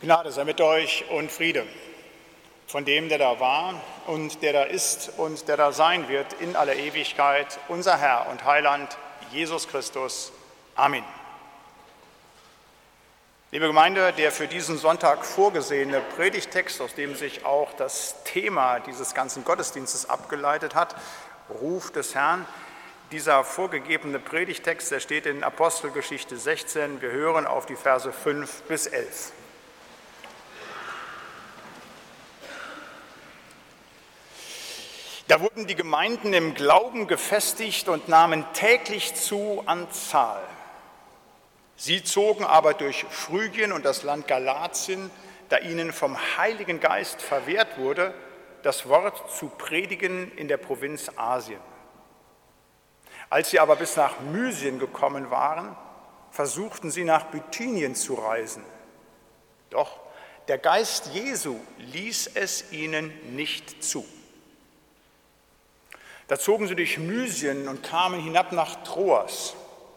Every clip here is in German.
Gnade sei mit euch und Friede von dem, der da war und der da ist und der da sein wird in aller Ewigkeit, unser Herr und Heiland, Jesus Christus. Amen. Liebe Gemeinde, der für diesen Sonntag vorgesehene Predigttext, aus dem sich auch das Thema dieses ganzen Gottesdienstes abgeleitet hat, Ruf des Herrn, dieser vorgegebene Predigttext, der steht in Apostelgeschichte 16. Wir hören auf die Verse 5 bis 11. Da wurden die Gemeinden im Glauben gefestigt und nahmen täglich zu an Zahl. Sie zogen aber durch Phrygien und das Land Galatien, da ihnen vom Heiligen Geist verwehrt wurde, das Wort zu predigen in der Provinz Asien. Als sie aber bis nach Mysien gekommen waren, versuchten sie nach Bithynien zu reisen. Doch der Geist Jesu ließ es ihnen nicht zu. Da zogen sie durch Mysien und kamen hinab nach Troas.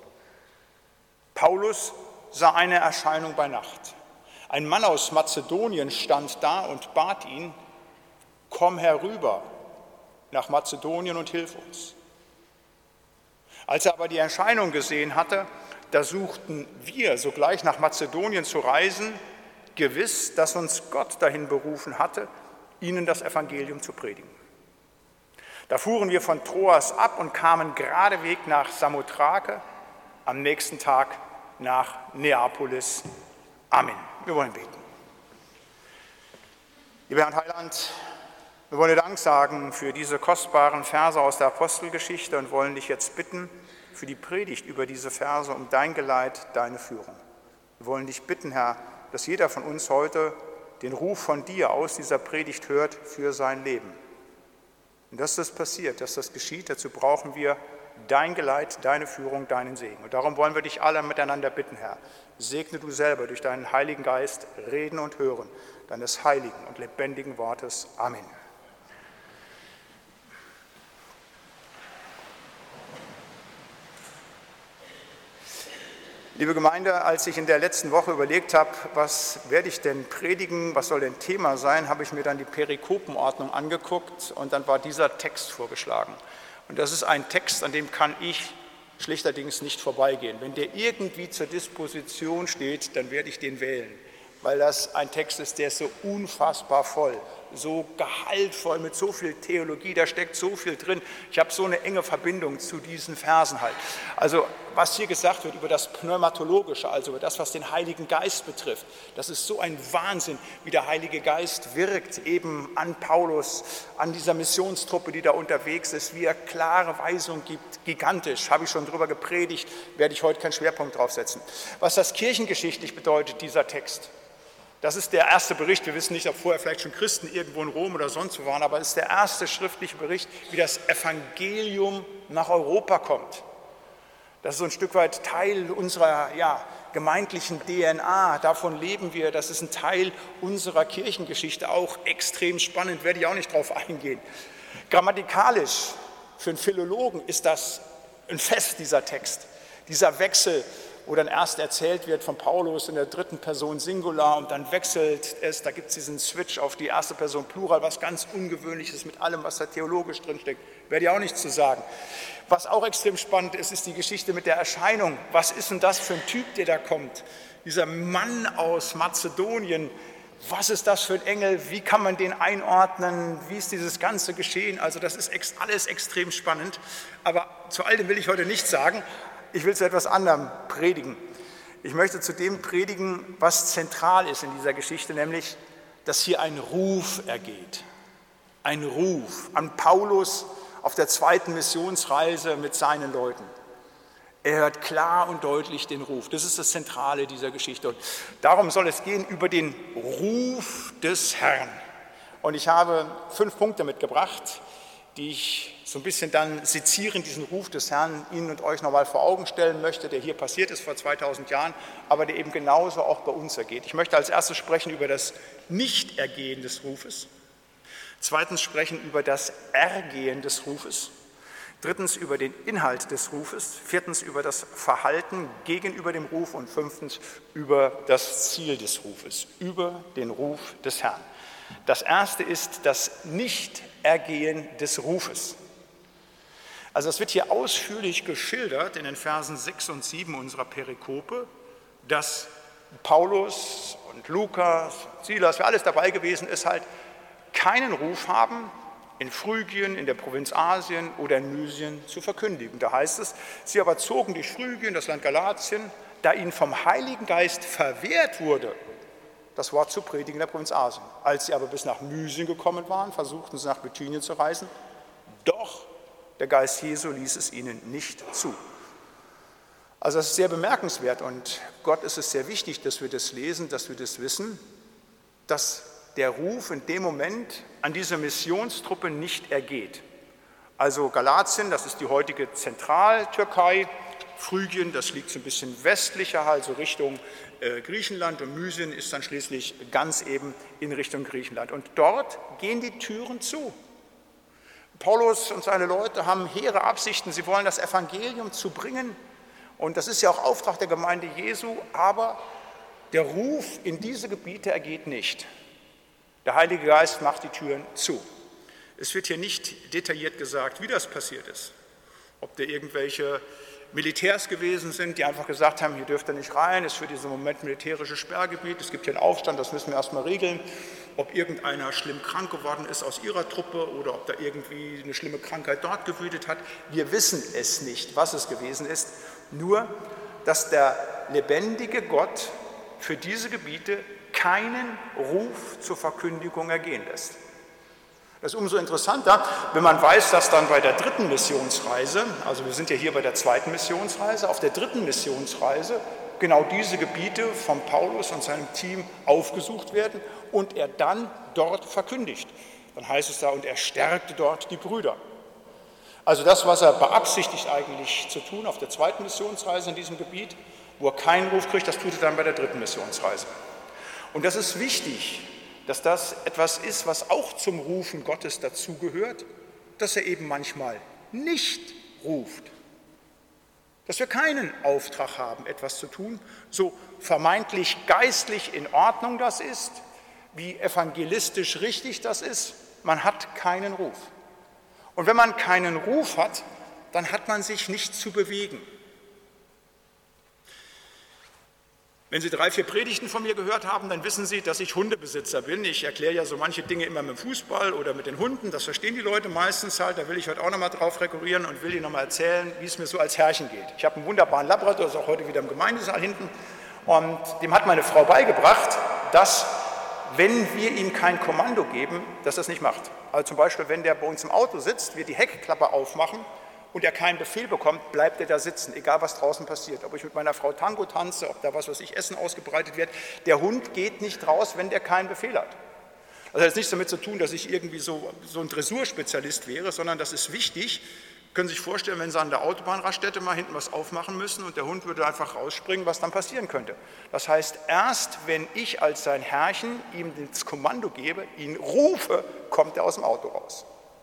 Paulus sah eine Erscheinung bei Nacht. Ein Mann aus Mazedonien stand da und bat ihn: Komm herüber nach Mazedonien und hilf uns. Als er aber die Erscheinung gesehen hatte, da suchten wir sogleich nach Mazedonien zu reisen, gewiss, dass uns Gott dahin berufen hatte, ihnen das Evangelium zu predigen. Da fuhren wir von Troas ab und kamen geradeweg nach Samothrake, am nächsten Tag nach Neapolis. Amen. Wir wollen beten. Lieber Herr und Heiland, wir wollen dir Dank sagen für diese kostbaren Verse aus der Apostelgeschichte und wollen dich jetzt bitten für die Predigt über diese Verse um dein Geleit, deine Führung. Wir wollen dich bitten, Herr, dass jeder von uns heute den Ruf von dir aus dieser Predigt hört für sein Leben. Und dass das passiert, dass das geschieht, dazu brauchen wir dein Geleit, deine Führung, deinen Segen. Und darum wollen wir dich alle miteinander bitten, Herr. Segne du selber durch deinen Heiligen Geist Reden und Hören deines heiligen und lebendigen Wortes. Amen. Liebe Gemeinde, als ich in der letzten Woche überlegt habe, was werde ich denn predigen, was soll denn Thema sein, habe ich mir dann die Perikopenordnung angeguckt und dann war dieser Text vorgeschlagen. Und das ist ein Text, an dem kann ich schlichterdings nicht vorbeigehen. Wenn der irgendwie zur Disposition steht, dann werde ich den wählen, weil das ein Text ist, der ist so unfassbar voll, so gehaltvoll mit so viel Theologie, da steckt so viel drin. Ich habe so eine enge Verbindung zu diesen Versen halt. Also was hier gesagt wird über das Pneumatologische, also über das, was den Heiligen Geist betrifft, das ist so ein Wahnsinn, wie der Heilige Geist wirkt eben an Paulus, an dieser Missionstruppe, die da unterwegs ist, wie er klare Weisung gibt, gigantisch, habe ich schon drüber gepredigt, werde ich heute keinen Schwerpunkt drauf setzen. Was das kirchengeschichtlich bedeutet, dieser Text, das ist der erste Bericht. Wir wissen nicht, ob vorher vielleicht schon Christen irgendwo in Rom oder sonst wo waren, aber es ist der erste schriftliche Bericht, wie das Evangelium nach Europa kommt. Das ist so ein Stück weit Teil unserer gemeindlichen DNA. Davon leben wir. Das ist ein Teil unserer Kirchengeschichte, auch extrem spannend, werde ich auch nicht drauf eingehen. Grammatikalisch, für einen Philologen ist das ein Fest, dieser Text, dieser Wechsel, wo dann erst erzählt wird von Paulus in der dritten Person Singular und dann wechselt es, da gibt es diesen Switch auf die erste Person Plural, was ganz Ungewöhnliches mit allem, was da theologisch drinsteckt, werde ich auch nichts zu sagen. Was auch extrem spannend ist, ist die Geschichte mit der Erscheinung. Was ist denn das für ein Typ, der da kommt? Dieser Mann aus Mazedonien, was ist das für ein Engel? Wie kann man den einordnen? Wie ist dieses ganze Geschehen? Also das ist alles extrem spannend, aber zu all dem will ich heute nichts sagen. Ich will zu etwas anderem predigen. Ich möchte zu dem predigen, was zentral ist in dieser Geschichte, nämlich, dass hier ein Ruf ergeht. Ein Ruf an Paulus auf der zweiten Missionsreise mit seinen Leuten. Er hört klar und deutlich den Ruf. Das ist das Zentrale dieser Geschichte. Und darum soll es gehen, über den Ruf des Herrn. Und ich habe 5 Punkte mitgebracht, die ich so ein bisschen dann sezierend diesen Ruf des Herrn Ihnen und euch nochmal vor Augen stellen möchte, der hier passiert ist vor 2000 Jahren, aber der eben genauso auch bei uns ergeht. Ich möchte als erstes sprechen über das Nichtergehen des Rufes, zweitens sprechen über das Ergehen des Rufes, Drittens über den Inhalt des Rufes, viertens über das Verhalten gegenüber dem Ruf und fünftens über das Ziel des Rufes, über den Ruf des Herrn. Das erste ist das Nichtergehen des Rufes. Also es wird hier ausführlich geschildert in den Versen 6 und 7 unserer Perikope, dass Paulus und Lukas, Silas, wer alles dabei gewesen ist, halt keinen Ruf haben, in Phrygien, in der Provinz Asien oder in Mysien zu verkündigen. Da heißt es, sie aber zogen durch Phrygien, das Land Galatien, da ihnen vom Heiligen Geist verwehrt wurde, das Wort zu predigen in der Provinz Asien. Als sie aber bis nach Mysien gekommen waren, versuchten sie nach Bithynien zu reisen, doch der Geist Jesu ließ es ihnen nicht zu. Also das ist sehr bemerkenswert und Gott ist es sehr wichtig, dass wir das lesen, dass wir das wissen, dass der Ruf in dem Moment an diese Missionstruppe nicht ergeht. Also Galatien, das ist die heutige Zentraltürkei, Phrygien, das liegt so ein bisschen westlicher, also Richtung Griechenland und Mysien ist dann schließlich ganz eben in Richtung Griechenland. Und dort gehen die Türen zu. Paulus und seine Leute haben hehre Absichten, sie wollen das Evangelium zu bringen und das ist ja auch Auftrag der Gemeinde Jesu, aber der Ruf in diese Gebiete ergeht nicht. Der Heilige Geist macht die Türen zu. Es wird hier nicht detailliert gesagt, wie das passiert ist. Ob da irgendwelche Militärs gewesen sind, die einfach gesagt haben, hier dürft ihr nicht rein, ist für diesen Moment militärisches Sperrgebiet, es gibt hier einen Aufstand, das müssen wir erstmal regeln. Ob irgendeiner schlimm krank geworden ist aus ihrer Truppe oder ob da irgendwie eine schlimme Krankheit dort gewütet hat. Wir wissen es nicht, was es gewesen ist, nur, dass der lebendige Gott für diese Gebiete keinen Ruf zur Verkündigung ergehen lässt. Das ist umso interessanter, wenn man weiß, dass dann bei der dritten Missionsreise, also wir sind ja hier bei der zweiten Missionsreise, auf der dritten Missionsreise genau diese Gebiete von Paulus und seinem Team aufgesucht werden und er dann dort verkündigt. Dann heißt es da, und er stärkte dort die Brüder. Also das, was er beabsichtigt eigentlich zu tun auf der zweiten Missionsreise in diesem Gebiet, wo er keinen Ruf kriegt, das tut er dann bei der dritten Missionsreise. Und das ist wichtig, dass das etwas ist, was auch zum Rufen Gottes dazugehört, dass er eben manchmal nicht ruft. Dass wir keinen Auftrag haben, etwas zu tun, so vermeintlich geistlich in Ordnung das ist, wie evangelistisch richtig das ist, man hat keinen Ruf. Und wenn man keinen Ruf hat, dann hat man sich nicht zu bewegen. Wenn Sie 3, 4 Predigten von mir gehört haben, dann wissen Sie, dass ich Hundebesitzer bin. Ich erkläre ja so manche Dinge immer mit dem Fußball oder mit den Hunden, das verstehen die Leute meistens halt. Da will ich heute auch nochmal drauf rekurrieren und will Ihnen nochmal erzählen, wie es mir so als Herrchen geht. Ich habe einen wunderbaren Labrador, das ist auch heute wieder im Gemeindesaal hinten, und dem hat meine Frau beigebracht, dass, wenn wir ihm kein Kommando geben, dass er es nicht macht. Also zum Beispiel, wenn der bei uns im Auto sitzt, wir die Heckklappe aufmachen, und er keinen Befehl bekommt, bleibt er da sitzen, egal was draußen passiert. Ob ich mit meiner Frau Tango tanze, ob da was weiß ich, Essen ausgebreitet wird. Der Hund geht nicht raus, wenn der keinen Befehl hat. Also das hat nichts damit zu tun, dass ich irgendwie so ein Dressurspezialist wäre, sondern das ist wichtig. Können Sie sich vorstellen, wenn Sie an der Autobahnraststätte mal hinten was aufmachen müssen und der Hund würde einfach rausspringen, was dann passieren könnte. Das heißt, erst wenn ich als sein Herrchen ihm das Kommando gebe, ihn rufe, kommt er aus dem Auto raus.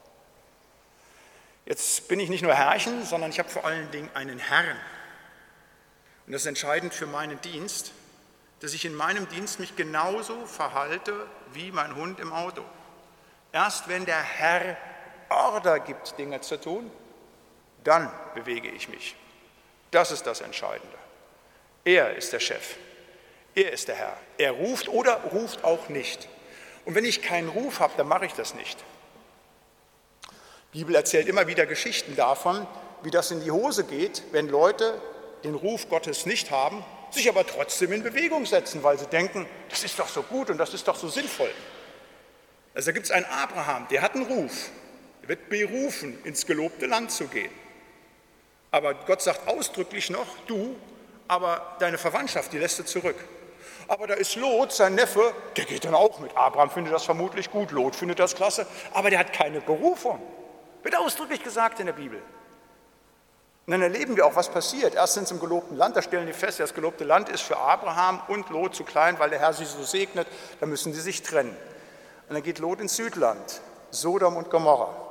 Jetzt bin ich nicht nur Herrchen, sondern ich habe vor allen Dingen einen Herrn. Und das ist entscheidend für meinen Dienst, dass ich in meinem Dienst mich genauso verhalte wie mein Hund im Auto. Erst wenn der Herr Order gibt, Dinge zu tun, dann bewege ich mich. Das ist das Entscheidende. Er ist der Chef. Er ist der Herr. Er ruft oder ruft auch nicht. Und wenn ich keinen Ruf habe, dann mache ich das nicht. Die Bibel erzählt immer wieder Geschichten davon, wie das in die Hose geht, wenn Leute den Ruf Gottes nicht haben, sich aber trotzdem in Bewegung setzen, weil sie denken, das ist doch so gut und das ist doch so sinnvoll. Also da gibt es einen Abraham, der hat einen Ruf, der wird berufen, ins gelobte Land zu gehen. Aber Gott sagt ausdrücklich noch, du, aber deine Verwandtschaft, die lässt du zurück. Aber da ist Lot, sein Neffe, der geht dann auch mit. Abraham findet das vermutlich gut, Lot findet das klasse, aber der hat keine Berufung. Wird ausdrücklich gesagt in der Bibel. Und dann erleben wir auch, was passiert. Erst sind sie im gelobten Land, da stellen die fest, das gelobte Land ist für Abraham und Lot zu klein, weil der Herr sie so segnet, da müssen sie sich trennen. Und dann geht Lot ins Südland, Sodom und Gomorra.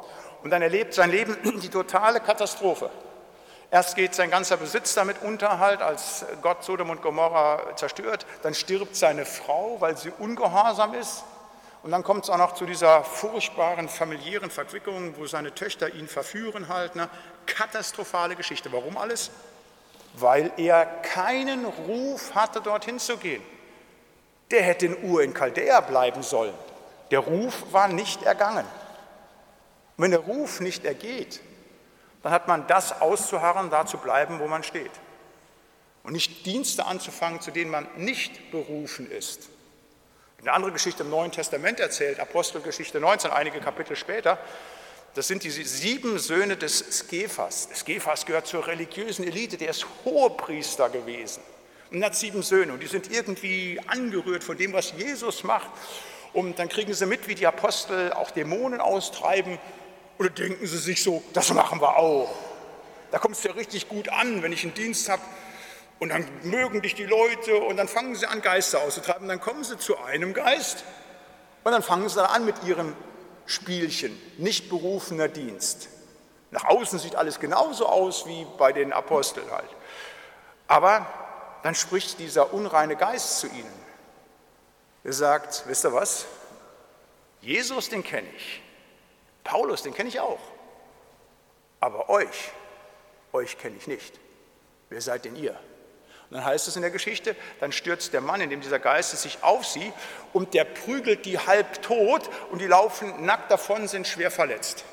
Und dann erlebt sein Leben die totale Katastrophe. Erst geht sein ganzer Besitz damit unter, halt, als Gott Sodom und Gomorra zerstört. Dann stirbt seine Frau, weil sie ungehorsam ist. Und dann kommt es auch noch zu dieser furchtbaren familiären Verquickung, wo seine Töchter ihn verführen halt. Ne? Katastrophale Geschichte. Warum alles? Weil er keinen Ruf hatte, dorthin zu gehen. Der hätte in Ur in Chaldea bleiben sollen. Der Ruf war nicht ergangen. Und wenn der Ruf nicht ergeht, dann hat man das auszuharren, da zu bleiben, wo man steht. Und nicht Dienste anzufangen, zu denen man nicht berufen ist. Eine andere Geschichte im Neuen Testament erzählt, Apostelgeschichte 19, einige Kapitel später, das sind die 7 Söhne des Skephas. Skephas gehört zur religiösen Elite, der ist Hohepriester gewesen. Und hat 7 Söhne und die sind irgendwie angerührt von dem, was Jesus macht. Und dann kriegen sie mit, wie die Apostel auch Dämonen austreiben. Oder denken sie sich so, das machen wir auch. Da kommt es ja richtig gut an, wenn ich einen Dienst habe. Und dann mögen dich die Leute und dann fangen sie an, Geister auszutreiben. Dann kommen sie zu einem Geist und dann fangen sie dann an mit ihrem Spielchen, nicht berufener Dienst. Nach außen sieht alles genauso aus wie bei den Aposteln halt. Aber dann spricht dieser unreine Geist zu ihnen. Er sagt, wisst ihr was? Jesus, den kenne ich. Paulus, den kenne ich auch. Aber euch kenne ich nicht. Wer seid denn ihr? Und dann heißt es in der Geschichte, dann stürzt der Mann, in dem dieser Geist ist, sich auf sie und der prügelt die halb tot und die laufen nackt davon, sind schwer verletzt.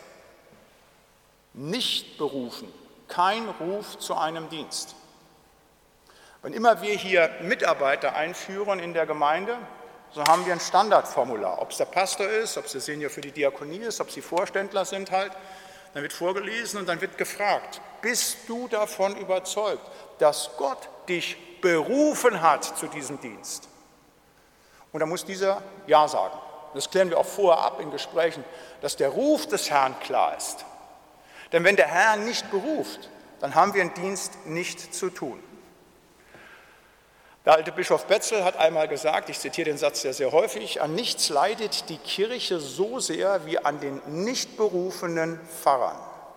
Nicht berufen, kein Ruf zu einem Dienst. Wenn immer wir hier Mitarbeiter einführen in der Gemeinde, so haben wir ein Standardformular. Ob es der Pastor ist, ob es der Senior für die Diakonie ist, ob sie Vorständler sind halt, dann wird vorgelesen und dann wird gefragt, bist du davon überzeugt, dass Gott dich berufen hat zu diesem Dienst? Und da muss dieser Ja sagen. Das klären wir auch vorher ab in Gesprächen, dass der Ruf des Herrn klar ist. Denn wenn der Herr nicht beruft, dann haben wir einen Dienst nicht zu tun. Der alte Bischof Betzel hat einmal gesagt, ich zitiere den Satz sehr, sehr häufig, an nichts leidet die Kirche so sehr wie an den nicht berufenen Pfarrern.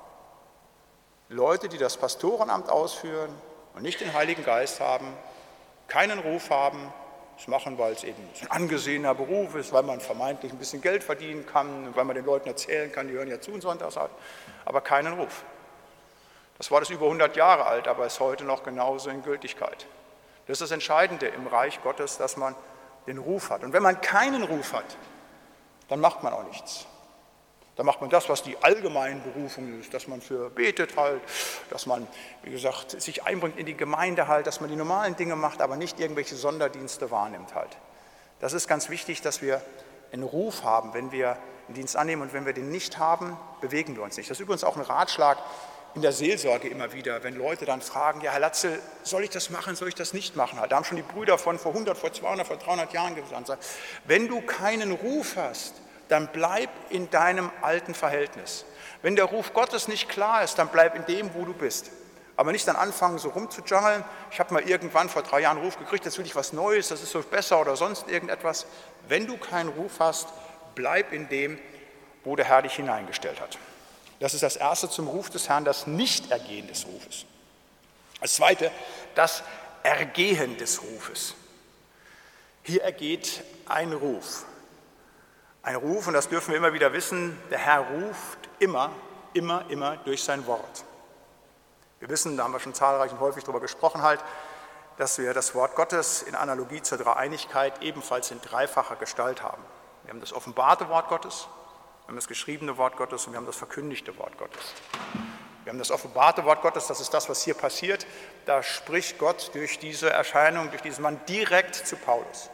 Leute, die das Pastorenamt ausführen und nicht den Heiligen Geist haben, keinen Ruf haben, das machen, weil es eben ein angesehener Beruf ist, weil man vermeintlich ein bisschen Geld verdienen kann, weil man den Leuten erzählen kann, die hören ja zu und sonntags, aber keinen Ruf. Das Wort ist über 100 Jahre alt, aber ist heute noch genauso in Gültigkeit. Das ist das Entscheidende im Reich Gottes, dass man den Ruf hat. Und wenn man keinen Ruf hat, dann macht man auch nichts. Dann macht man das, was die allgemeine Berufung ist, dass man für betet halt, dass man, wie gesagt, sich einbringt in die Gemeinde halt, dass man die normalen Dinge macht, aber nicht irgendwelche Sonderdienste wahrnimmt halt. Das ist ganz wichtig, dass wir einen Ruf haben, wenn wir einen Dienst annehmen, und wenn wir den nicht haben, bewegen wir uns nicht. Das ist übrigens auch ein Ratschlag in der Seelsorge immer wieder, wenn Leute dann fragen, ja Herr Latzel, soll ich das machen, soll ich das nicht machen? Da haben schon die Brüder vor 100, vor 200, vor 300 Jahren gesagt, wenn du keinen Ruf hast, dann bleib in deinem alten Verhältnis. Wenn der Ruf Gottes nicht klar ist, dann bleib in dem, wo du bist. Aber nicht dann anfangen, so rumzujangeln. Ich habe mal irgendwann vor 3 Jahren einen Ruf gekriegt, jetzt will ich was Neues, das ist so besser oder sonst irgendetwas. Wenn du keinen Ruf hast, bleib in dem, wo der Herr dich hineingestellt hat. Das ist das Erste zum Ruf des Herrn, das Nichtergehen des Rufes. Das Zweite, das Ergehen des Rufes. Hier ergeht ein Ruf. Ein Ruf, und das dürfen wir immer wieder wissen, der Herr ruft immer durch sein Wort. Wir wissen, da haben wir schon zahlreich und häufig darüber gesprochen halt, dass wir das Wort Gottes in Analogie zur Dreieinigkeit ebenfalls in dreifacher Gestalt haben. Wir haben das offenbarte Wort Gottes, wir haben das geschriebene Wort Gottes und wir haben das verkündigte Wort Gottes. Wir haben das offenbarte Wort Gottes, das ist das, was hier passiert. Da spricht Gott durch diese Erscheinung, durch diesen Mann direkt zu Paulus.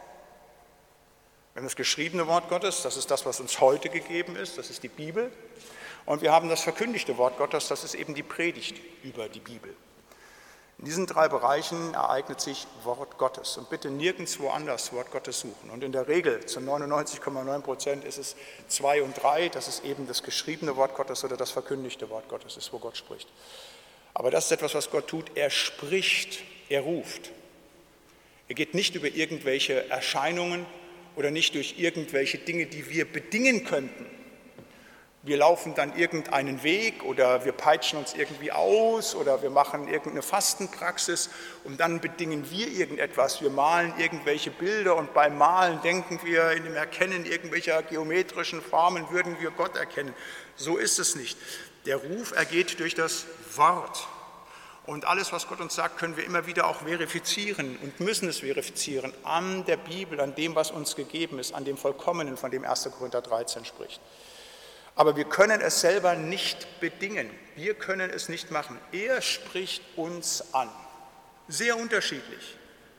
Wir haben das geschriebene Wort Gottes, das ist das, was uns heute gegeben ist, das ist die Bibel. Und wir haben das verkündigte Wort Gottes, das ist eben die Predigt über die Bibel. In diesen 3 Bereichen ereignet sich Wort Gottes. Und bitte nirgendwo anders Wort Gottes suchen. Und in der Regel, zu 99,9% ist es 2 und 3, dass es eben das geschriebene Wort Gottes oder das verkündigte Wort Gottes ist, wo Gott spricht. Aber das ist etwas, was Gott tut. Er spricht, er ruft. Er geht nicht über irgendwelche Erscheinungen oder nicht durch irgendwelche Dinge, die wir bedingen könnten. Wir laufen dann irgendeinen Weg oder wir peitschen uns irgendwie aus oder wir machen irgendeine Fastenpraxis und dann bedingen wir irgendetwas. Wir malen irgendwelche Bilder und beim Malen denken wir, in dem Erkennen irgendwelcher geometrischen Formen würden wir Gott erkennen. So ist es nicht. Der Ruf ergeht durch das Wort. Und alles, was Gott uns sagt, können wir immer wieder auch verifizieren und müssen es verifizieren an der Bibel, an dem, was uns gegeben ist, an dem Vollkommenen, von dem 1. Korinther 13 spricht. Aber wir können es selber nicht bedingen. Wir können es nicht machen. Er spricht uns an. Sehr unterschiedlich.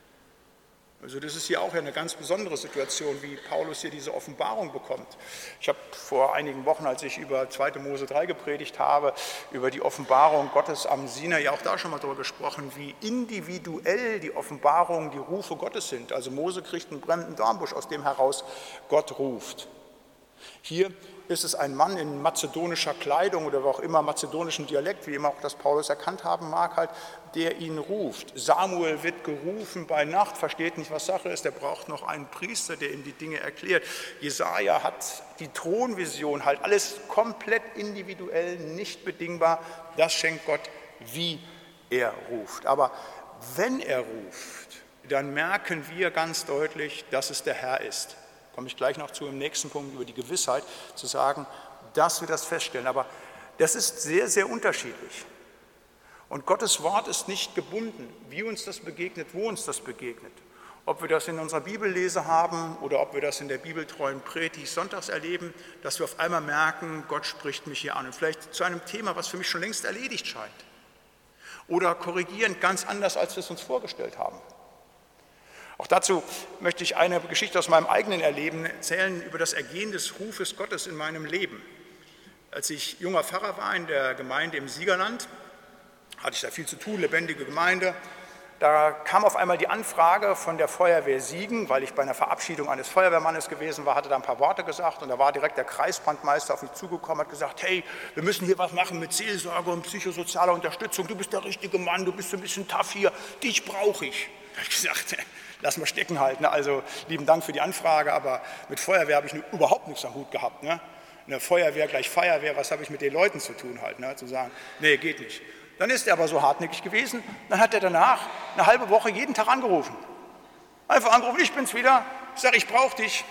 Also das ist hier auch eine ganz besondere Situation, wie Paulus hier diese Offenbarung bekommt. Ich habe vor einigen Wochen, als ich über 2. Mose 3 gepredigt habe, über die Offenbarung Gottes am Sinai, ja auch da schon mal darüber gesprochen, wie individuell die Offenbarungen, die Rufe Gottes sind. Also Mose kriegt einen brennenden Dornbusch, aus dem heraus Gott ruft. Hier ist es ein Mann in mazedonischer Kleidung oder auch immer mazedonischem Dialekt, wie immer auch das Paulus erkannt haben mag, halt, der ihn ruft. Samuel wird gerufen bei Nacht, versteht nicht, was Sache ist, der braucht noch einen Priester, der ihm die Dinge erklärt. Jesaja hat die Thronvision, halt alles komplett individuell, nicht bedingbar. Das schenkt Gott, wie er ruft. Aber wenn er ruft, dann merken wir ganz deutlich, dass es der Herr ist. Komme ich gleich noch zu im nächsten Punkt über die Gewissheit, zu sagen, dass wir das feststellen. Aber das ist sehr, sehr unterschiedlich. Und Gottes Wort ist nicht gebunden, wie uns das begegnet, wo uns das begegnet. Ob wir das in unserer Bibellese haben oder ob wir das in der bibeltreuen Predigt sonntags erleben, dass wir auf einmal merken, Gott spricht mich hier an. Und vielleicht zu einem Thema, was für mich schon längst erledigt scheint. Oder korrigierend ganz anders, als wir es uns vorgestellt haben. Auch dazu möchte ich eine Geschichte aus meinem eigenen Erleben erzählen über das Ergehen des Rufes Gottes in meinem Leben. Als ich junger Pfarrer war in der Gemeinde im Siegerland, hatte ich da viel zu tun, lebendige Gemeinde. Da kam auf einmal die Anfrage von der Feuerwehr Siegen, weil ich bei einer Verabschiedung eines Feuerwehrmannes gewesen war, hatte da ein paar Worte gesagt und da war direkt der Kreisbrandmeister auf mich zugekommen, hat gesagt, hey, wir müssen hier was machen mit Seelsorge und psychosozialer Unterstützung, du bist der richtige Mann, du bist so ein bisschen tough hier, dich brauche ich. Da habe ich gesagt, lass mal stecken halten, also lieben Dank für die Anfrage, aber mit Feuerwehr habe ich überhaupt nichts am Hut gehabt. Ne? Eine Feuerwehr gleich Feuerwehr, was habe ich mit den Leuten zu tun halt, ne? Zu sagen, nee, geht nicht. Dann ist er aber so hartnäckig gewesen, dann hat er danach eine halbe Woche jeden Tag angerufen. Einfach angerufen, ich bin's wieder, ich sage, ich brauche dich.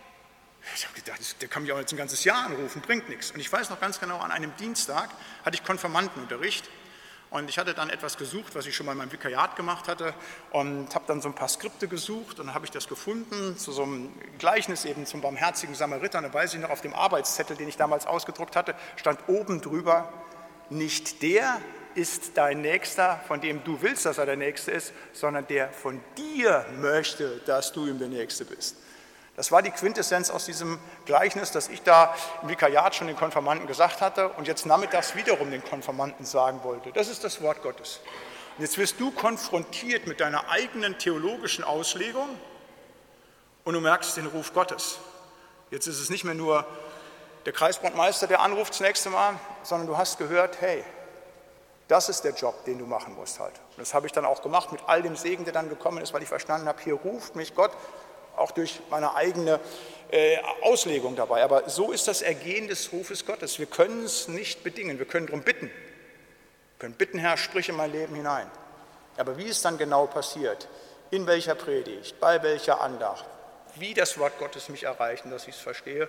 Ich habe gedacht, der kann mich auch jetzt ein ganzes Jahr anrufen, bringt nichts. Und ich weiß noch ganz genau, an einem Dienstag hatte ich Konfirmandenunterricht und ich hatte dann etwas gesucht, was ich schon mal in meinem Vikariat gemacht hatte und habe dann so ein paar Skripte gesucht und dann habe ich das gefunden, zu so einem Gleichnis eben zum barmherzigen Samariter. Und da weiß ich noch, auf dem Arbeitszettel, den ich damals ausgedruckt hatte, stand oben drüber, nicht der ist dein Nächster, von dem du willst, dass er der Nächste ist, sondern der von dir möchte, dass du ihm der Nächste bist. Das war die Quintessenz aus diesem Gleichnis, das ich da im Vikariat schon den Konfirmanden gesagt hatte und jetzt nachmittags wiederum den Konfirmanden sagen wollte. Das ist das Wort Gottes. Und jetzt wirst du konfrontiert mit deiner eigenen theologischen Auslegung und du merkst den Ruf Gottes. Jetzt ist es nicht mehr nur der Kreisbrandmeister, der anruft das nächste Mal, sondern du hast gehört, hey, das ist der Job, den du machen musst halt. Und das habe ich dann auch gemacht mit all dem Segen, der dann gekommen ist, weil ich verstanden habe, hier ruft mich Gott, auch durch meine eigene Auslegung dabei. Aber so ist das Ergehen des Rufes Gottes. Wir können es nicht bedingen, wir können darum bitten. Wir können bitten, Herr, sprich in mein Leben hinein. Aber wie es dann genau passiert, in welcher Predigt, bei welcher Andacht, wie das Wort Gottes mich erreicht und dass ich es verstehe,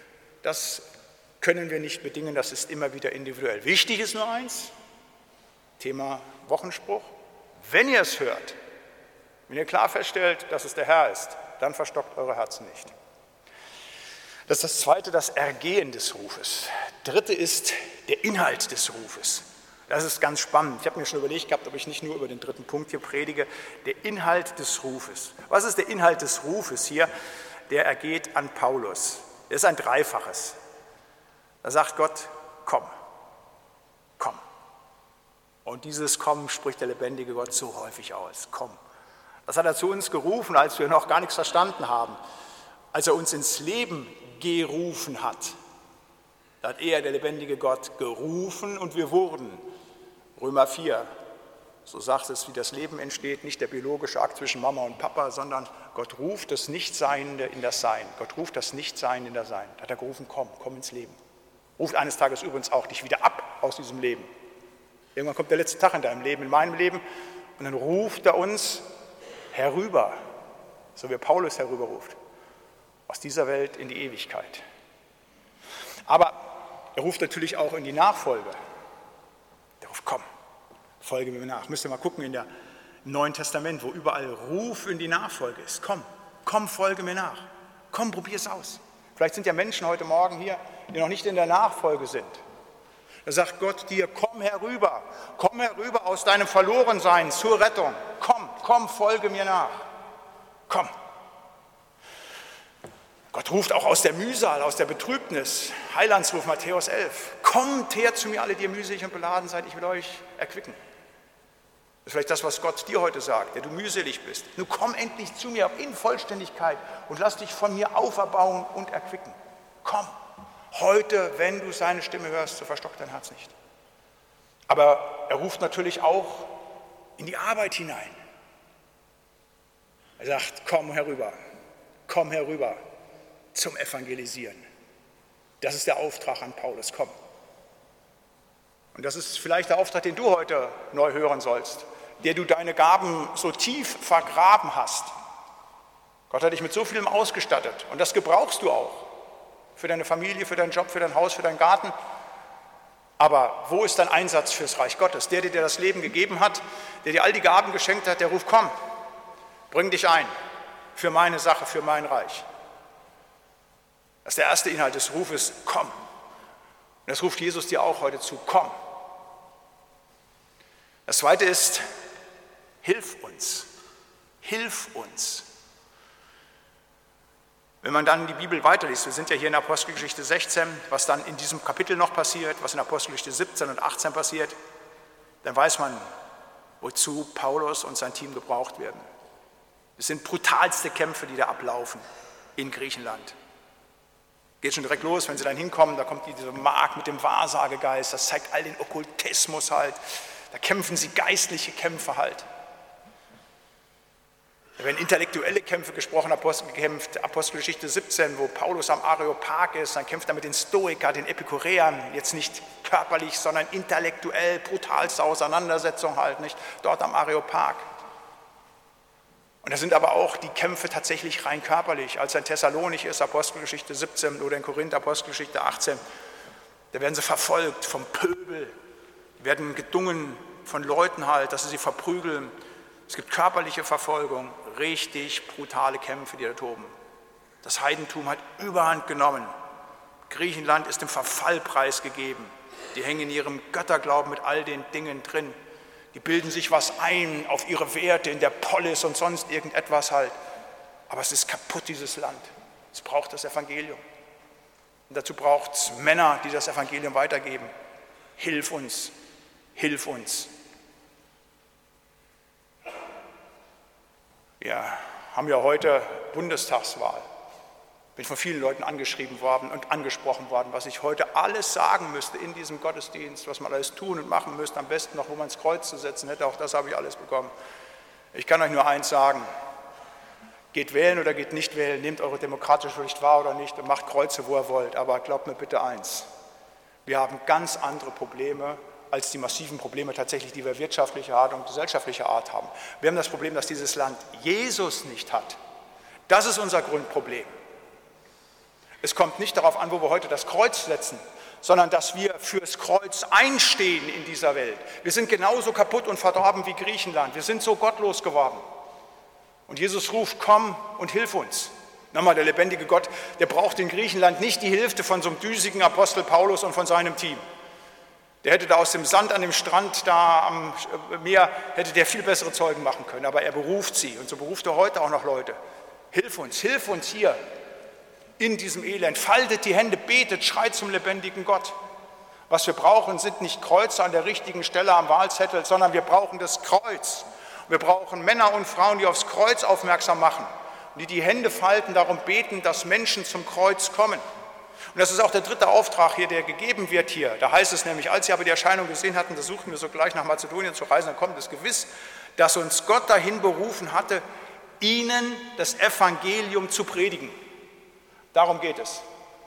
das können wir nicht bedingen, das ist immer wieder individuell. Wichtig ist nur eins, Thema Wochenspruch, wenn ihr es hört, wenn ihr klar feststellt, dass es der Herr ist, dann verstockt eure Herzen nicht. Das ist das Zweite, das Ergehen des Rufes. Dritte ist der Inhalt des Rufes. Das ist ganz spannend. Ich habe mir schon überlegt gehabt, ob ich nicht nur über den dritten Punkt hier predige. Der Inhalt des Rufes. Was ist der Inhalt des Rufes hier? Der ergeht an Paulus. Das ist ein Dreifaches. Da sagt Gott, komm, komm. Und dieses Kommen spricht der lebendige Gott so häufig aus. Komm. Das hat er zu uns gerufen, als wir noch gar nichts verstanden haben. Als er uns ins Leben gerufen hat. Da hat er, der lebendige Gott, gerufen und wir wurden. Römer 4, so sagt es, wie das Leben entsteht, nicht der biologische Akt zwischen Mama und Papa, sondern Gott ruft das Nichtseiende in das Sein. Gott ruft das Nichtsein in das Sein. Da hat er gerufen, komm, komm ins Leben. Ruft eines Tages übrigens auch dich wieder ab aus diesem Leben. Irgendwann kommt der letzte Tag in deinem Leben, in meinem Leben, und dann ruft er uns herüber, so wie Paulus herüberruft, aus dieser Welt in die Ewigkeit. Aber er ruft natürlich auch in die Nachfolge. Er ruft, komm, folge mir nach. Müsst ihr mal gucken im Neuen Testament, wo überall Ruf in die Nachfolge ist. Komm, folge mir nach. Komm, probier es aus. Vielleicht sind ja Menschen heute Morgen hier, die noch nicht in der Nachfolge sind. Da sagt Gott dir, komm herüber aus deinem Verlorensein zur Rettung. Komm, folge mir nach. Komm. Gott ruft auch aus der Mühsal, aus der Betrübnis. Heilandsruf, Matthäus 11. Kommt her zu mir, alle, die ihr mühselig und beladen seid, ich will euch erquicken. Das ist vielleicht das, was Gott dir heute sagt, der du mühselig bist. Nun komm endlich zu mir in Vollständigkeit und lass dich von mir auferbauen und erquicken. Komm, heute, wenn du seine Stimme hörst, so verstock dein Herz nicht. Aber er ruft natürlich auch in die Arbeit hinein. Er sagt, komm herüber zum Evangelisieren. Das ist der Auftrag an Paulus, komm. Und das ist vielleicht der Auftrag, den du heute neu hören sollst, der du deine Gaben so tief vergraben hast. Gott hat dich mit so vielem ausgestattet und das gebrauchst du auch. Für deine Familie, für deinen Job, für dein Haus, für deinen Garten. Aber wo ist dein Einsatz fürs Reich Gottes? Der dir das Leben gegeben hat, der dir all die Gaben geschenkt hat, der ruft, komm, bring dich ein für meine Sache, für mein Reich. Das ist der erste Inhalt des Rufes, komm. Und das ruft Jesus dir auch heute zu, komm. Das zweite ist, hilf uns. Wenn man dann die Bibel weiterliest, wir sind ja hier in Apostelgeschichte 16, was dann in diesem Kapitel noch passiert, was in Apostelgeschichte 17 und 18 passiert, dann weiß man, wozu Paulus und sein Team gebraucht werden. Es sind brutalste Kämpfe, die da ablaufen in Griechenland. Geht schon direkt los, wenn sie dann hinkommen, da kommt diese Mark mit dem Wahrsagegeist, das zeigt all den Okkultismus halt. Da kämpfen sie geistliche Kämpfe halt. Da werden intellektuelle Kämpfe gesprochen, Apostelgeschichte 17, wo Paulus am Areopag ist, dann kämpft er mit den Stoikern, den Epikureern, jetzt nicht körperlich, sondern intellektuell, brutalste Auseinandersetzung halt, nicht? Dort am Areopag. Und da sind aber auch die Kämpfe tatsächlich rein körperlich, als er in Thessalonich ist, Apostelgeschichte 17 oder in Korinth, Apostelgeschichte 18, da werden sie verfolgt vom Pöbel, werden gedungen von Leuten halt, dass sie verprügeln. Es gibt körperliche Verfolgung, richtig brutale Kämpfe, die da toben. Das Heidentum hat Überhand genommen. Griechenland ist im Verfall preisgegeben. Die hängen in ihrem Götterglauben mit all den Dingen drin. Die bilden sich was ein auf ihre Werte in der Polis und sonst irgendetwas halt. Aber es ist kaputt, dieses Land. Es braucht das Evangelium. Und dazu braucht es Männer, die das Evangelium weitergeben. Hilf uns. Wir haben ja heute Bundestagswahl. Bin von vielen Leuten angeschrieben worden und angesprochen worden, was ich heute alles sagen müsste in diesem Gottesdienst, was man alles tun und machen müsste, am besten noch, wo man ins Kreuz zu setzen hätte, auch das habe ich alles bekommen. Ich kann euch nur eins sagen, geht wählen oder geht nicht wählen, nehmt eure demokratische Pflicht wahr oder nicht und macht Kreuze, wo ihr wollt, aber glaubt mir bitte eins, wir haben ganz andere Probleme als die massiven Probleme tatsächlich, die wir wirtschaftlicher Art und gesellschaftlicher Art haben. Wir haben das Problem, dass dieses Land Jesus nicht hat. Das ist unser Grundproblem. Es kommt nicht darauf an, wo wir heute das Kreuz setzen, sondern dass wir fürs Kreuz einstehen in dieser Welt. Wir sind genauso kaputt und verdorben wie Griechenland. Wir sind so gottlos geworden. Und Jesus ruft, komm und hilf uns. Nochmal, der lebendige Gott, der braucht in Griechenland nicht die Hilfe von so einem düsigen Apostel Paulus und von seinem Team. Der hätte da aus dem Sand an dem Strand da am Meer, hätte der viel bessere Zeugen machen können. Aber er beruft sie und so beruft er heute auch noch Leute. Hilf uns hier in diesem Elend. Faltet die Hände, betet, schreit zum lebendigen Gott. Was wir brauchen, sind nicht Kreuze an der richtigen Stelle am Wahlzettel, sondern wir brauchen das Kreuz. Wir brauchen Männer und Frauen, die aufs Kreuz aufmerksam machen und die Hände falten, darum beten, dass Menschen zum Kreuz kommen. Und das ist auch der dritte Auftrag hier, der gegeben wird hier. Da heißt es nämlich, als sie aber die Erscheinung gesehen hatten, da suchten wir sogleich nach Mazedonien zu reisen, dann kommt es gewiss, dass uns Gott dahin berufen hatte, ihnen das Evangelium zu predigen. Darum geht es.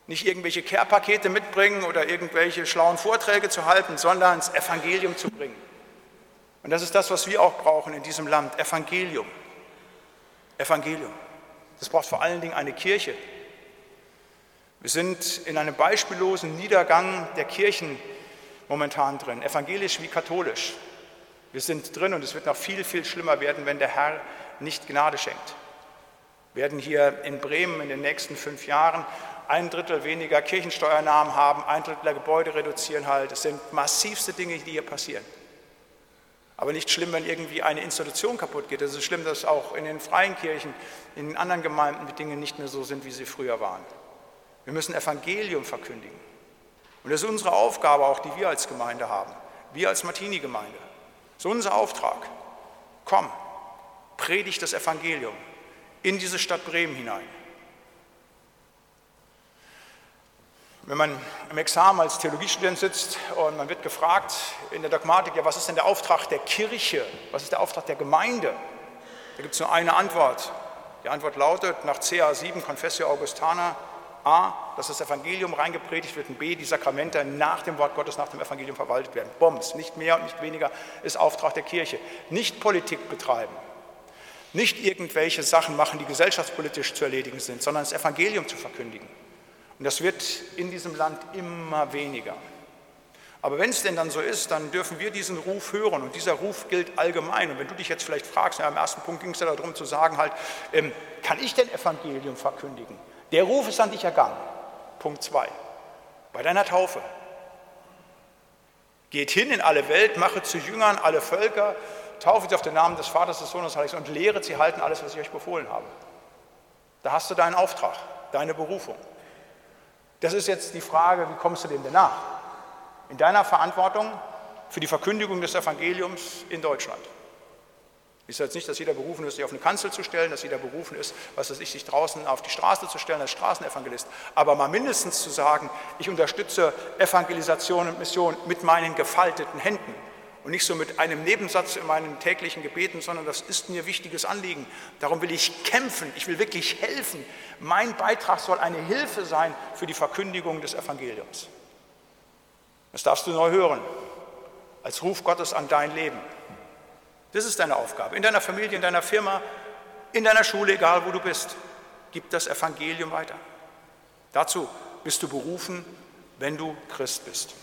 Nicht irgendwelche Care-Pakete mitbringen oder irgendwelche schlauen Vorträge zu halten, sondern das Evangelium zu bringen. Und das ist das, was wir auch brauchen in diesem Land, Evangelium. Evangelium. Das braucht vor allen Dingen eine Kirche. Wir sind in einem beispiellosen Niedergang der Kirchen momentan drin, evangelisch wie katholisch. Wir sind drin und es wird noch viel, viel schlimmer werden, wenn der Herr nicht Gnade schenkt. Wir werden hier in Bremen in den nächsten 5 Jahren 1/3 weniger Kirchensteuernahmen haben, 1/3 der Gebäude reduzieren halt. Es sind massivste Dinge, die hier passieren. Aber nicht schlimm, wenn irgendwie eine Institution kaputt geht. Es ist schlimm, dass auch in den freien Kirchen, in den anderen Gemeinden die Dinge nicht mehr so sind, wie sie früher waren. Wir müssen Evangelium verkündigen. Und das ist unsere Aufgabe auch, die wir als Gemeinde haben. Wir als Martini-Gemeinde. Das ist unser Auftrag. Komm, predigt das Evangelium in diese Stadt Bremen hinein. Wenn man im Examen als Theologiestudent sitzt und man wird gefragt in der Dogmatik, ja, was ist denn der Auftrag der Kirche? Was ist der Auftrag der Gemeinde? Da gibt es nur eine Antwort. Die Antwort lautet nach CA 7, Confessio Augustana, A, dass das Evangelium reingepredigt wird und B, die Sakramente nach dem Wort Gottes, nach dem Evangelium verwaltet werden. Bombs, nicht mehr und nicht weniger ist Auftrag der Kirche. Nicht Politik betreiben, nicht irgendwelche Sachen machen, die gesellschaftspolitisch zu erledigen sind, sondern das Evangelium zu verkündigen. Und das wird in diesem Land immer weniger. Aber wenn es denn dann so ist, dann dürfen wir diesen Ruf hören und dieser Ruf gilt allgemein. Und wenn du dich jetzt vielleicht fragst, ja, im ersten Punkt ging es ja darum zu sagen, halt, kann ich denn Evangelium verkündigen? Der Ruf ist an dich ergangen. Punkt 2. Bei deiner Taufe. Geht hin in alle Welt, mache zu Jüngern alle Völker, taufe sie auf den Namen des Vaters, des Sohnes und lehret sie halten alles, was ich euch befohlen habe. Da hast du deinen Auftrag, deine Berufung. Das ist jetzt die Frage, wie kommst du dem denn nach? In deiner Verantwortung für die Verkündigung des Evangeliums in Deutschland. Ist jetzt nicht, dass jeder berufen ist, sich auf eine Kanzel zu stellen, dass jeder berufen ist, was weiß ich, sich draußen auf die Straße zu stellen als Straßenevangelist. Aber mal mindestens zu sagen, ich unterstütze Evangelisation und Mission mit meinen gefalteten Händen. Und nicht so mit einem Nebensatz in meinen täglichen Gebeten, sondern das ist mir wichtiges Anliegen. Darum will ich kämpfen, ich will wirklich helfen. Mein Beitrag soll eine Hilfe sein für die Verkündigung des Evangeliums. Das darfst du neu hören, als Ruf Gottes an dein Leben. Das ist deine Aufgabe, in deiner Familie, in deiner Firma, in deiner Schule, egal wo du bist. Gib das Evangelium weiter. Dazu bist du berufen, wenn du Christ bist.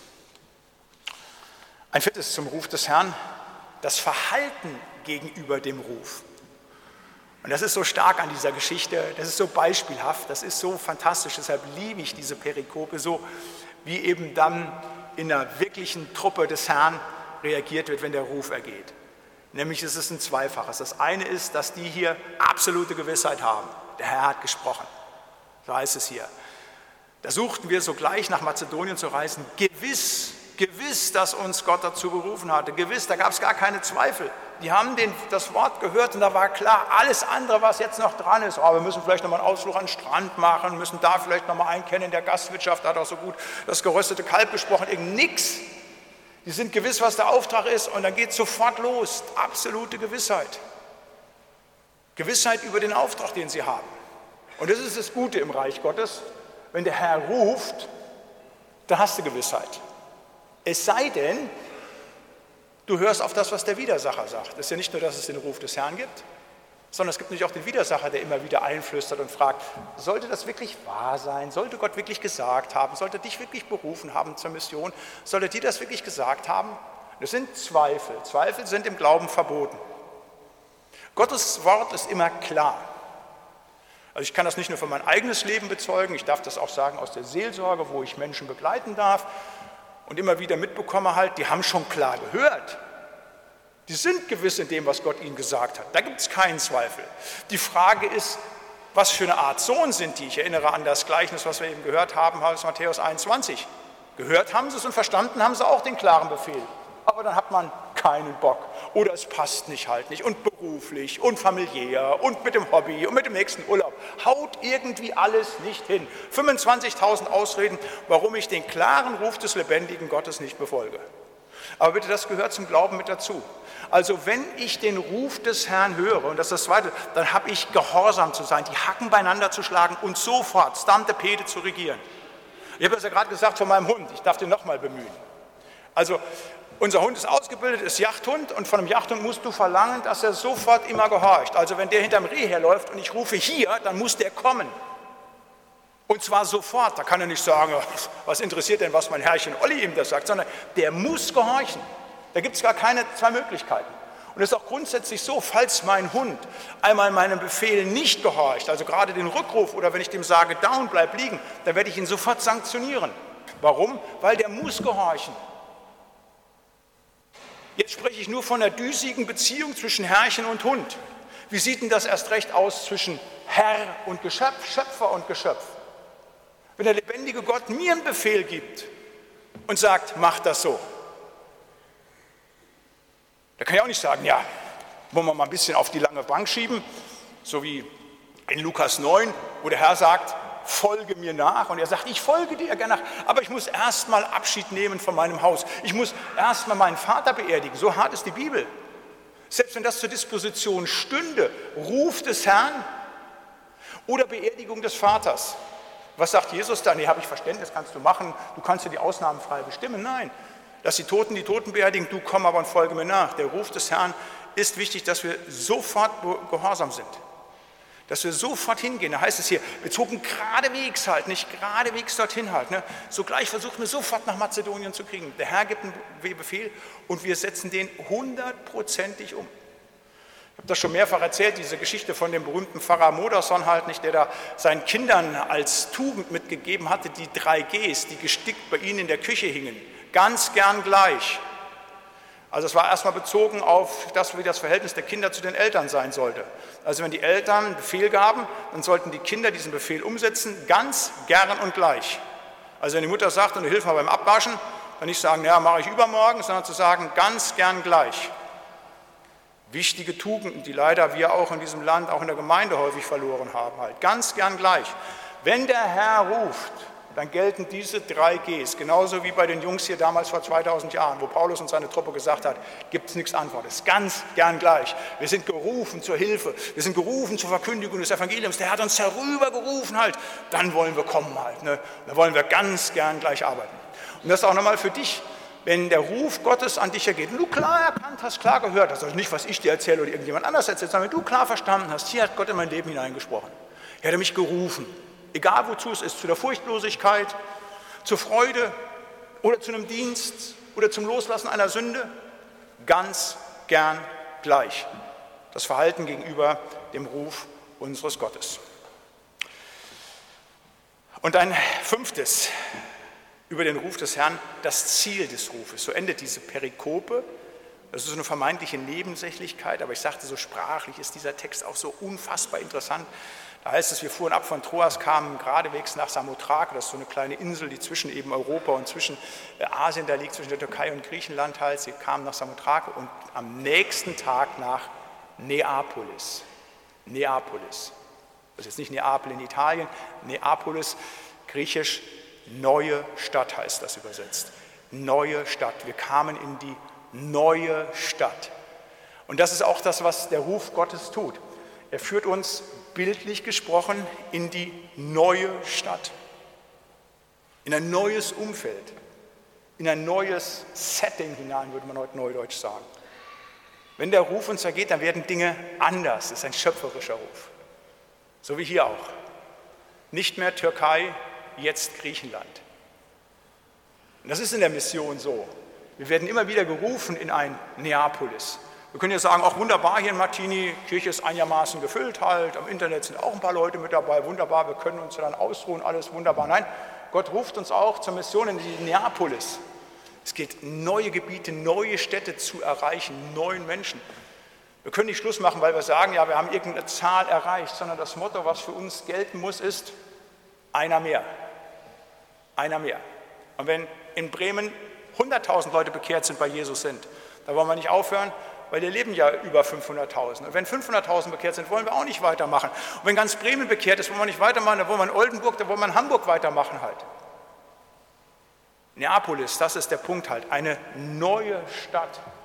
Ein 4. zum Ruf des Herrn, das Verhalten gegenüber dem Ruf. Und das ist so stark an dieser Geschichte, das ist so beispielhaft, das ist so fantastisch, deshalb liebe ich diese Perikope, so wie eben dann in einer wirklichen Truppe des Herrn reagiert wird, wenn der Ruf ergeht. Nämlich es ist ein Zweifaches. Das eine ist, dass die hier absolute Gewissheit haben. Der Herr hat gesprochen. So heißt es hier. Da suchten wir sogleich nach Mazedonien zu reisen, gewiss, dass uns Gott dazu berufen hatte. Gewiss, da gab es gar keine Zweifel. Die haben das Wort gehört und da war klar, alles andere, was jetzt noch dran ist, wir müssen vielleicht nochmal einen Ausflug an den Strand machen, müssen da vielleicht nochmal einkennen in der Gastwirtschaft, da hat auch so gut das geröstete Kalb gesprochen, nix. Die sind gewiss, was der Auftrag ist und dann geht es sofort los. Absolute Gewissheit. Gewissheit über den Auftrag, den sie haben. Und das ist das Gute im Reich Gottes. Wenn der Herr ruft, da hast du Gewissheit. Es sei denn, du hörst auf das, was der Widersacher sagt. Es ist ja nicht nur, dass es den Ruf des Herrn gibt, sondern es gibt nämlich auch den Widersacher, der immer wieder einflüstert und fragt, sollte das wirklich wahr sein? Sollte Gott wirklich gesagt haben? Sollte dich wirklich berufen haben zur Mission? Sollte dir das wirklich gesagt haben? Das sind Zweifel. Zweifel sind im Glauben verboten. Gottes Wort ist immer klar. Also ich kann das nicht nur für mein eigenes Leben bezeugen, ich darf das auch sagen aus der Seelsorge, wo ich Menschen begleiten darf und immer wieder mitbekomme halt, die haben schon klar gehört. Die sind gewiss in dem, was Gott ihnen gesagt hat. Da gibt es keinen Zweifel. Die Frage ist, was für eine Art Sohn sind die? Ich erinnere an das Gleichnis, was wir eben gehört haben, aus Matthäus 21. Gehört haben sie es und verstanden haben sie auch den klaren Befehl. Aber dann hat man keinen Bock oder es passt nicht und beruflich und familiär und mit dem Hobby und mit dem nächsten Urlaub. Haut irgendwie alles nicht hin. 25.000 Ausreden, warum ich den klaren Ruf des lebendigen Gottes nicht befolge. Aber bitte, das gehört zum Glauben mit dazu. Also wenn ich den Ruf des Herrn höre, und das ist das Zweite, dann habe ich gehorsam zu sein, die Hacken beieinander zu schlagen und sofort, stante pede zu regieren. Ich habe das ja gerade gesagt von meinem Hund, ich darf den nochmal bemühen. Also unser Hund ist ausgebildet, ist Jagdhund und von einem Jagdhund musst du verlangen, dass er sofort immer gehorcht. Also wenn der hinterm Reh herläuft und ich rufe hier, dann muss der kommen. Und zwar sofort, da kann er nicht sagen, was interessiert denn, was mein Herrchen Olli ihm das sagt, sondern der muss gehorchen. Da gibt es gar keine zwei Möglichkeiten. Und es ist auch grundsätzlich so, falls mein Hund einmal meinem Befehl nicht gehorcht, also gerade den Rückruf oder wenn ich dem sage, down, bleib liegen, dann werde ich ihn sofort sanktionieren. Warum? Weil der muss gehorchen. Jetzt spreche ich nur von der düsigen Beziehung zwischen Herrchen und Hund. Wie sieht denn das erst recht aus zwischen Herr und Geschöpf, Schöpfer und Geschöpf? Wenn der lebendige Gott mir einen Befehl gibt und sagt, mach das so, da kann ich auch nicht sagen, ja, wollen wir mal ein bisschen auf die lange Bank schieben, so wie in Lukas 9, wo der Herr sagt, folge mir nach. Und er sagt, ich folge dir gerne nach, aber ich muss erst mal Abschied nehmen von meinem Haus. Ich muss erst mal meinen Vater beerdigen. So hart ist die Bibel. Selbst wenn das zur Disposition stünde, Ruf des Herrn oder Beerdigung des Vaters. Was sagt Jesus da? Nee, habe ich Verständnis, kannst du machen, du kannst dir die Ausnahmen frei bestimmen. Nein. Lass die Toten beerdigen, du komm aber und folge mir nach. Der Ruf des Herrn ist wichtig, dass wir sofort gehorsam sind. Dass wir sofort hingehen. Da heißt es hier, wir zogen geradewegs halt, nicht geradewegs dorthin halt. Ne? Sogleich versuchen wir sofort nach Mazedonien zu kriegen. Der Herr gibt einen Befehl und wir setzen den 100%ig um. Ich habe das schon mehrfach erzählt, diese Geschichte von dem berühmten Pfarrer Modersohn halt, nicht, der da seinen Kindern als Tugend mitgegeben hatte, die 3 Gs, die gestickt bei ihnen in der Küche hingen. Ganz gern gleich. Also es war erstmal bezogen auf das, wie das Verhältnis der Kinder zu den Eltern sein sollte. Also wenn die Eltern einen Befehl gaben, dann sollten die Kinder diesen Befehl umsetzen, ganz gern und gleich. Also wenn die Mutter sagt, und du hilf mal beim Abwaschen, dann nicht sagen, ja, mache ich übermorgen, sondern zu sagen, ganz gern gleich. Wichtige Tugenden, die leider wir auch in diesem Land, auch in der Gemeinde häufig verloren haben, halt. Ganz gern gleich. Wenn der Herr ruft, dann gelten diese 3 Gs, genauso wie bei den Jungs hier damals vor 2000 Jahren, wo Paulus und seine Truppe gesagt hat, gibt es nichts Antwortes, ganz gern gleich. Wir sind gerufen zur Hilfe, wir sind gerufen zur Verkündigung des Evangeliums, der hat uns herübergerufen halt, dann wollen wir kommen halt, ne? Dann wollen wir ganz gern gleich arbeiten. Und das ist auch nochmal für dich, wenn der Ruf Gottes an dich ergeht und du klar erkannt hast, klar gehört hast, also nicht, was ich dir erzähle oder irgendjemand anders erzählt, sondern wenn du klar verstanden hast, hier hat Gott in mein Leben hineingesprochen, er hat mich gerufen. Egal wozu es ist, zu der Furchtlosigkeit, zur Freude oder zu einem Dienst oder zum Loslassen einer Sünde, ganz gern gleich. Das Verhalten gegenüber dem Ruf unseres Gottes. Und ein 5. über den Ruf des Herrn, das Ziel des Rufes. So endet diese Perikope. Das ist so eine vermeintliche Nebensächlichkeit, aber ich sagte, so sprachlich ist dieser Text auch so unfassbar interessant. Da heißt es, wir fuhren ab von Troas, kamen geradewegs nach Samothrake, das ist so eine kleine Insel, die zwischen eben Europa und zwischen Asien da liegt, zwischen der Türkei und Griechenland halt. Sie kamen nach Samothrake und am nächsten Tag nach Neapolis. Neapolis. Das ist jetzt nicht Neapel in Italien, Neapolis, griechisch, neue Stadt heißt das übersetzt. Neue Stadt. Wir kamen in die neue Stadt. Und das ist auch das, was der Ruf Gottes tut. Er führt uns bildlich gesprochen in die neue Stadt, in ein neues Umfeld, in ein neues Setting hinein, würde man heute neudeutsch sagen. Wenn der Ruf uns ergeht, dann werden Dinge anders. Das ist ein schöpferischer Ruf. So wie hier auch. Nicht mehr Türkei, jetzt Griechenland. Und das ist in der Mission so. Wir werden immer wieder gerufen in ein Neapolis. Wir können ja sagen, auch wunderbar hier in Martini, Kirche ist einigermaßen gefüllt halt, am Internet sind auch ein paar Leute mit dabei, wunderbar, wir können uns dann ausruhen, alles wunderbar. Nein, Gott ruft uns auch zur Mission in die Neapolis. Es geht, neue Gebiete, neue Städte zu erreichen, neuen Menschen. Wir können nicht Schluss machen, weil wir sagen, ja, wir haben irgendeine Zahl erreicht, sondern das Motto, was für uns gelten muss, ist einer mehr. Einer mehr. Und wenn in Bremen 100.000 Leute bekehrt sind, bei Jesus sind, da wollen wir nicht aufhören, weil hier leben ja über 500.000. Und wenn 500.000 bekehrt sind, wollen wir auch nicht weitermachen. Und wenn ganz Bremen bekehrt ist, wollen wir nicht weitermachen, dann wollen wir in Oldenburg, dann wollen wir in Hamburg weitermachen halt. Neapolis, das ist der Punkt halt, eine neue Stadt.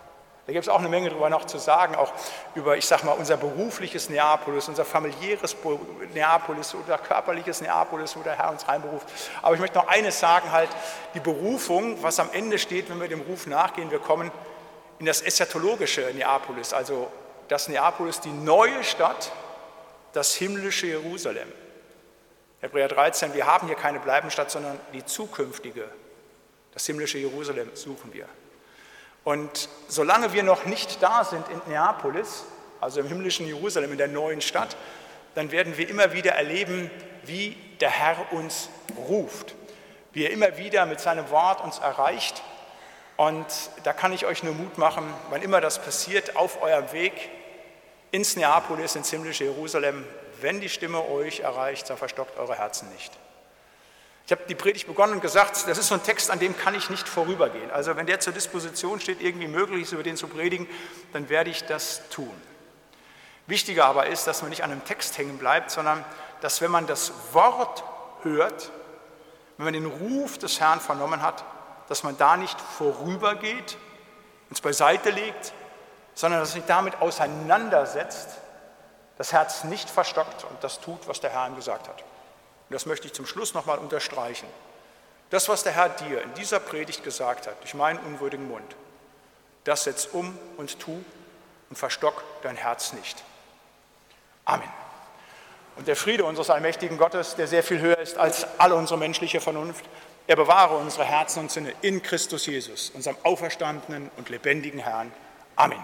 Da gibt es auch eine Menge darüber noch zu sagen, auch über, ich sag mal, unser berufliches Neapolis, unser familiäres Neapolis oder körperliches Neapolis, wo der Herr uns reinberuft. Aber ich möchte noch eines sagen, halt, die Berufung, was am Ende steht, wenn wir dem Ruf nachgehen, wir kommen in das eschatologische Neapolis, also das Neapolis, die neue Stadt, das himmlische Jerusalem. Hebräer 13, wir haben hier keine bleibende Stadt, sondern die zukünftige, das himmlische Jerusalem suchen wir. Und solange wir noch nicht da sind in Neapolis, also im himmlischen Jerusalem, in der neuen Stadt, dann werden wir immer wieder erleben, wie der Herr uns ruft, wie er immer wieder mit seinem Wort uns erreicht. Und da kann ich euch nur Mut machen, wann immer das passiert, auf eurem Weg ins Neapolis, ins himmlische Jerusalem, wenn die Stimme euch erreicht, dann verstockt eure Herzen nicht. Ich habe die Predigt begonnen und gesagt, das ist so ein Text, an dem kann ich nicht vorübergehen. Also wenn der zur Disposition steht, irgendwie möglich ist, über den zu predigen, dann werde ich das tun. Wichtiger aber ist, dass man nicht an einem Text hängen bleibt, sondern dass, wenn man das Wort hört, wenn man den Ruf des Herrn vernommen hat, dass man da nicht vorübergeht, uns beiseite legt, sondern dass sich damit auseinandersetzt, das Herz nicht verstockt und das tut, was der Herr ihm gesagt hat. Und das möchte ich zum Schluss nochmal unterstreichen. Das, was der Herr dir in dieser Predigt gesagt hat, durch meinen unwürdigen Mund, das setz um und tu und verstock dein Herz nicht. Amen. Und der Friede unseres allmächtigen Gottes, der sehr viel höher ist als alle unsere menschliche Vernunft, er bewahre unsere Herzen und Sinne in Christus Jesus, unserem auferstandenen und lebendigen Herrn. Amen.